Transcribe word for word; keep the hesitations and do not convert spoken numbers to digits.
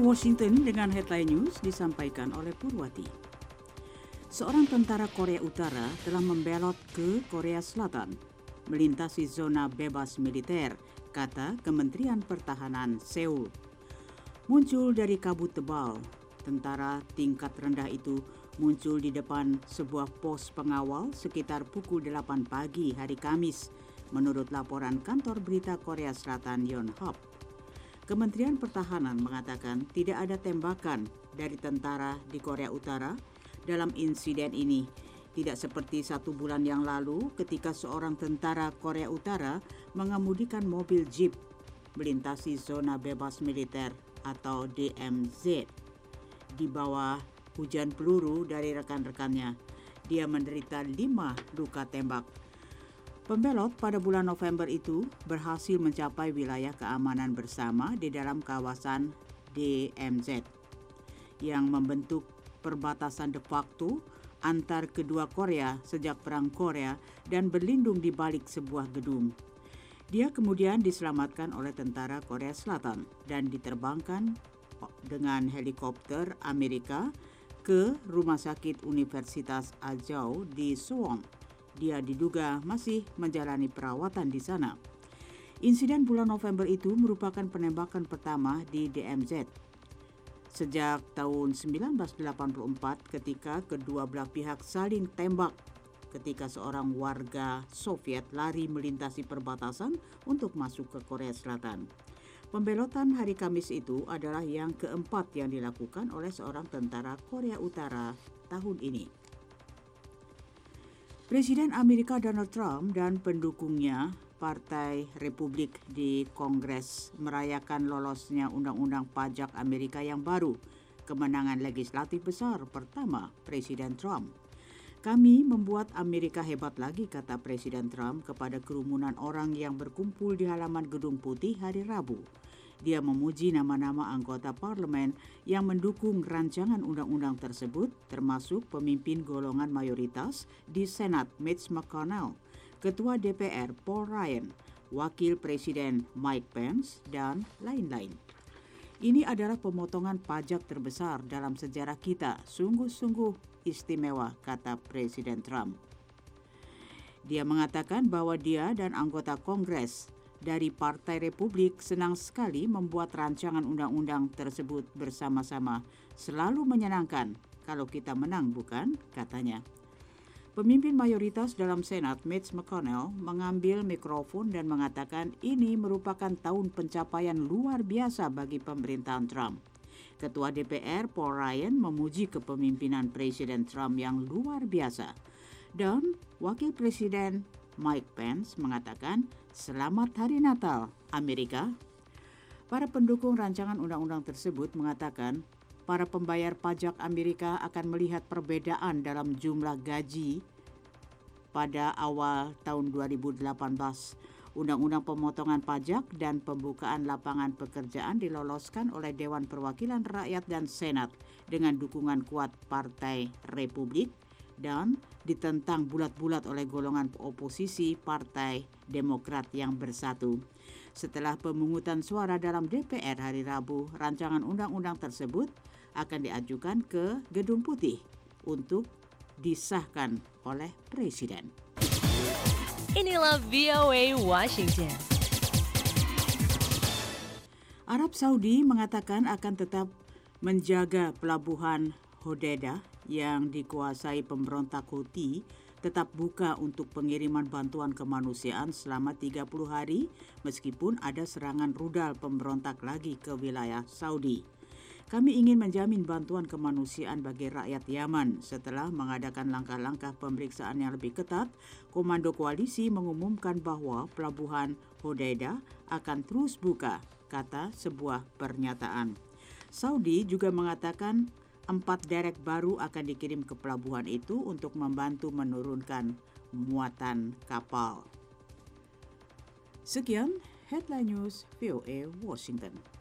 Washington dengan headline news disampaikan oleh Purwati. Seorang tentara Korea Utara telah membelot ke Korea Selatan, melintasi zona bebas militer, kata Kementerian Pertahanan Seoul. Muncul dari kabut tebal, tentara tingkat rendah itu muncul di depan sebuah pos pengawal sekitar pukul delapan pagi hari Kamis, menurut laporan kantor berita Korea Selatan Yonhap. Kementerian Pertahanan mengatakan tidak ada tembakan dari tentara di Korea Utara dalam insiden ini. Tidak seperti satu bulan yang lalu ketika seorang tentara Korea Utara mengemudikan mobil jeep melintasi zona bebas militer atau D M Z. Di bawah hujan peluru dari rekan-rekannya, dia menderita lima luka tembak. Pembelot pada bulan November itu berhasil mencapai wilayah keamanan bersama di dalam kawasan D M Z yang membentuk perbatasan de facto antar kedua Korea sejak Perang Korea dan berlindung di balik sebuah gedung. Dia kemudian diselamatkan oleh tentara Korea Selatan dan diterbangkan dengan helikopter Amerika ke Rumah Sakit Universitas Ajau di Suwon. Dia diduga masih menjalani perawatan di sana. Insiden bulan November itu merupakan penembakan pertama di D M Z sejak tahun sembilan belas delapan puluh empat ketika kedua belah pihak saling tembak ketika seorang warga Soviet lari melintasi perbatasan untuk masuk ke Korea Selatan. Pembelotan hari Kamis itu adalah yang keempat yang dilakukan oleh seorang tentara Korea Utara tahun ini. Presiden Amerika Donald Trump dan pendukungnya, Partai Republik di Kongres, merayakan lolosnya Undang-Undang Pajak Amerika yang baru, kemenangan legislatif besar pertama Presiden Trump. Kami membuat Amerika hebat lagi, kata Presiden Trump kepada kerumunan orang yang berkumpul di halaman Gedung Putih hari Rabu. Dia memuji nama-nama anggota parlemen yang mendukung rancangan undang-undang tersebut, termasuk pemimpin golongan mayoritas di Senat Mitch McConnell, Ketua D P R Paul Ryan, Wakil Presiden Mike Pence, dan lain-lain. Ini adalah pemotongan pajak terbesar dalam sejarah kita, sungguh-sungguh istimewa, kata Presiden Trump. Dia mengatakan bahwa dia dan anggota Kongres dari Partai Republik senang sekali membuat rancangan undang-undang tersebut bersama-sama. Selalu menyenangkan kalau kita menang, bukan? Katanya. Pemimpin mayoritas dalam Senat, Mitch McConnell, mengambil mikrofon dan mengatakan ini merupakan tahun pencapaian luar biasa bagi pemerintahan Trump. Ketua D P R Paul Ryan memuji kepemimpinan Presiden Trump yang luar biasa. Dan Wakil Presiden Mike Pence mengatakan, "Selamat Hari Natal, Amerika." Para pendukung rancangan undang-undang tersebut mengatakan, para pembayar pajak Amerika akan melihat perbedaan dalam jumlah gaji pada awal tahun dua ribu delapan belas. Undang-undang pemotongan pajak dan pembukaan lapangan pekerjaan diloloskan oleh Dewan Perwakilan Rakyat dan Senat dengan dukungan kuat Partai Republik dan ditentang bulat-bulat oleh golongan oposisi Partai Demokrat yang bersatu. Setelah pemungutan suara dalam D P R hari Rabu, rancangan undang-undang tersebut akan diajukan ke Gedung Putih untuk disahkan oleh Presiden. Inilah V O A Washington. Arab Saudi mengatakan akan tetap menjaga pelabuhan Hodeidah yang dikuasai pemberontak Houthi tetap buka untuk pengiriman bantuan kemanusiaan selama tiga puluh hari meskipun ada serangan rudal pemberontak lagi ke wilayah Saudi. Kami ingin menjamin bantuan kemanusiaan bagi rakyat Yaman. Setelah mengadakan langkah-langkah pemeriksaan yang lebih ketat, Komando Koalisi mengumumkan bahwa pelabuhan Hodeidah akan terus buka, kata sebuah pernyataan. Saudi juga mengatakan empat derek baru akan dikirim ke pelabuhan itu untuk membantu menurunkan muatan kapal. Sekian Headline News V O A Washington.